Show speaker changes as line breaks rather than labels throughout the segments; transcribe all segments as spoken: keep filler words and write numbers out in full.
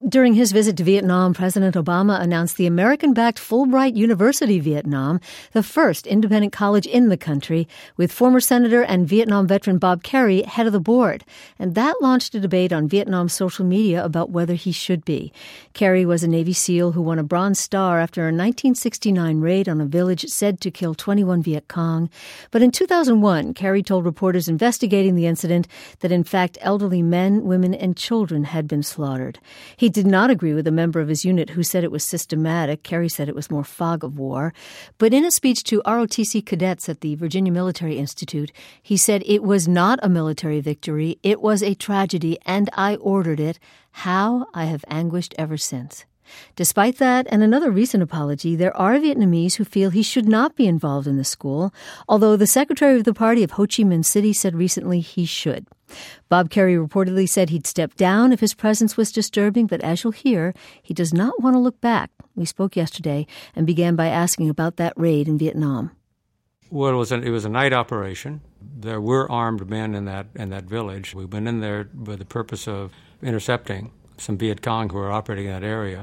During his visit to Vietnam, President Obama announced the American-backed Fulbright University Vietnam, the first independent college in the country, with former Senator and Vietnam veteran Bob Kerrey head of the board. And that launched a debate on Vietnam's social media about whether he should be. Kerrey was a Navy SEAL who won a Bronze Star after a nineteen sixty-nine raid on a village said to kill twenty-one Viet Cong. But in two thousand one, Kerrey told reporters investigating the incident that, in fact, elderly men, women, and children had been slaughtered. He did not agree with a member of his unit who said it was systematic. Kerrey said it was more fog of war. But in a speech to R O T C cadets at the Virginia Military Institute, he said it was not a military victory. It was a tragedy, and I ordered it. How I have anguished ever since. Despite that and another recent apology, there are Vietnamese who feel he should not be involved in the school, although the secretary of the party of Ho Chi Minh City said recently he should. Bob Kerrey reportedly said he'd step down if his presence was disturbing, but as you'll hear, he does not want to look back. We spoke yesterday and began by asking about that raid in Vietnam.
Well, it was, a, it was a night operation. There were armed men in that in that village. We went in there with the purpose of intercepting some Viet Cong who were operating in that area.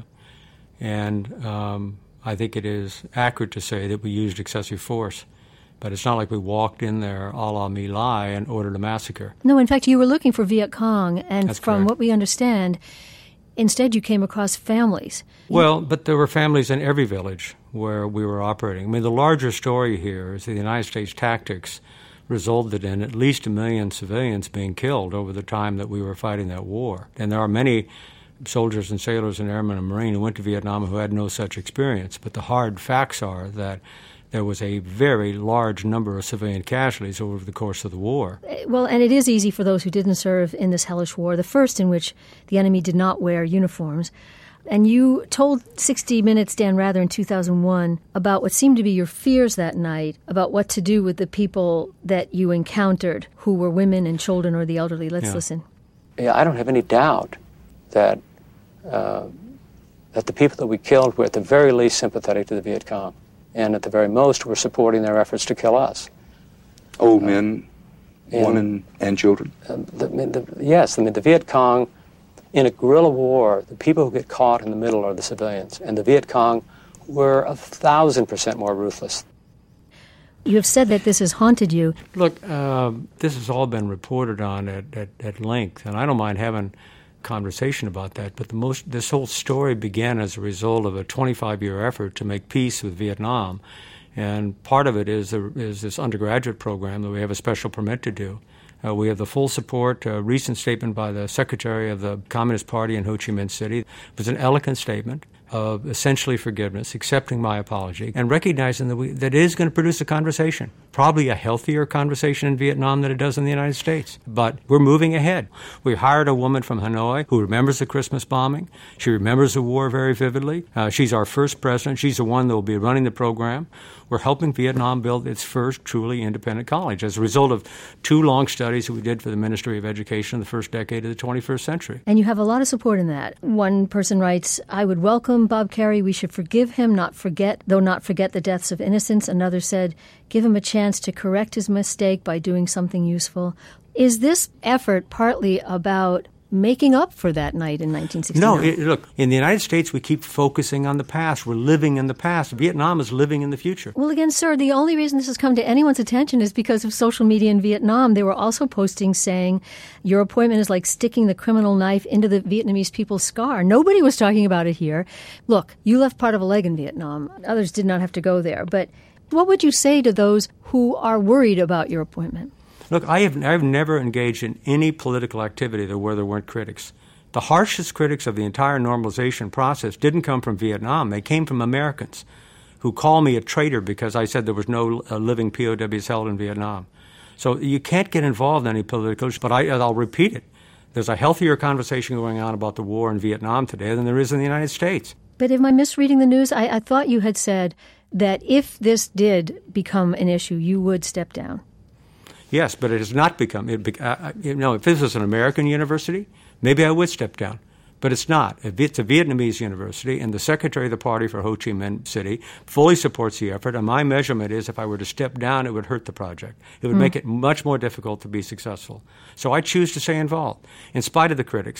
And um, I think it is accurate to say that we used excessive force. But it's not like we walked in there a la My Lai and ordered a massacre.
No, in fact, you were looking for Viet Cong, and
That's
from
correct.
what we understand, instead you came across families.
Well, but there were families in every village where we were operating. I mean, the larger story here is that the United States tactics resulted in at least a million civilians being killed over the time that we were fighting that war. And there are many soldiers and sailors and airmen and Marine who went to Vietnam who had no such experience. But the hard facts are that there was a very large number of civilian casualties over the course of the war.
Well, and it is easy for those who didn't serve in this hellish war, the first in which the enemy did not wear uniforms. And you told sixty minutes, Dan Rather, in two thousand one about what seemed to be your fears that night, about what to do with the people that you encountered who were women and children or the elderly. Let's
yeah.
listen.
Yeah, I don't have any doubt that uh, that the people that we killed were at the very least sympathetic to the Viet Cong, and at the very most were supporting their efforts to kill us.
Old men,
and,
women, and children?
Uh, the, the, yes, I mean, the Viet Cong, in a guerrilla war, the people who get caught in the middle are the civilians, and the Viet Cong were a thousand percent more ruthless.
You have said that this has haunted you.
Look, uh, this has all been reported on at, at, at length, and I don't mind having conversation about that, but the most this whole story began as a result of a twenty-five year effort to make peace with Vietnam, and part of it is a, is this undergraduate program that we have a special permit to do. Uh, we have the full support. A recent statement by the secretary of the Communist Party in Ho Chi Minh City. It was an eloquent statement of essentially forgiveness, accepting my apology, and recognizing that, we, that it is going to produce a conversation, probably a healthier conversation in Vietnam than it does in the United States. But we're moving ahead. We hired a woman from Hanoi who remembers the Christmas bombing. She remembers the war very vividly. Uh, she's our first president. She's the one that will be running the program. We're helping Vietnam build its first truly independent college as a result of two long studies that we did for the Ministry of Education in the first decade of the twenty-first century.
And you have a lot of support in that. One person writes, I would welcome Bob Kerrey. We should forgive him, not forget, though not forget the deaths of innocents. Another said, give him a chance to correct his mistake by doing something useful. Is this effort partly about making up for that night in nineteen sixty-nine?
No, it, look, in the United States, we keep focusing on the past. We're living in the past. Vietnam is living in the future.
Well, again, sir, the only reason this has come to anyone's attention is because of social media in Vietnam. They were also posting saying, your appointment is like sticking the criminal knife into the Vietnamese people's scar. Nobody was talking about it here. Look, you left part of a leg in Vietnam. Others did not have to go there. But what would you say to those who are worried about your appointment?
Look, I have I've never engaged in any political activity where there weren't critics. The harshest critics of the entire normalization process didn't come from Vietnam. They came from Americans who call me a traitor because I said there was no uh, living P O Ws held in Vietnam. So you can't get involved in any political issues, but I, I'll repeat it. There's a healthier conversation going on about the war in Vietnam today than there is in the United States.
But am I misreading the news? I, I thought you had said that if this did become an issue, you would step down.
Yes, but it has not become. It, uh, you know, if this was an American university, maybe I would step down. But it's not. It's a Vietnamese university, and the secretary of the party for Ho Chi Minh City fully supports the effort. And my measurement is if I were to step down, it would hurt the project. It would mm. make it much more difficult to be successful. So I choose to stay involved, in spite of the critics.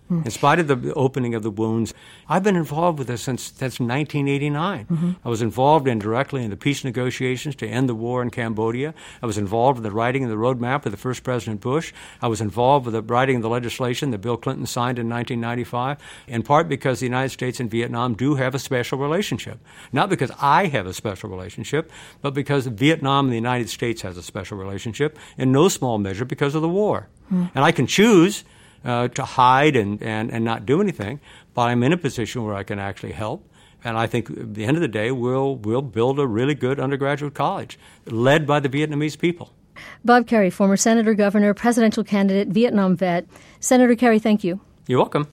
In spite of the opening of the wounds, I've been involved with this since, since nineteen eighty-nine. Mm-hmm. I was involved indirectly in the peace negotiations to end the war in Cambodia. I was involved in the writing of the roadmap with the first President Bush. I was involved with the writing of the legislation that Bill Clinton signed in nineteen ninety-five, in part because the United States and Vietnam do have a special relationship. Not because I have a special relationship, but because Vietnam and the United States has a special relationship, in no small measure because of the war. Mm. And I can choose Uh, to hide and, and, and not do anything, but I'm in a position where I can actually help. And I think at the end of the day, we'll, we'll build a really good undergraduate college led by the Vietnamese people.
Bob Kerrey, former senator, governor, presidential candidate, Vietnam vet. Senator Kerrey, thank you.
You're welcome.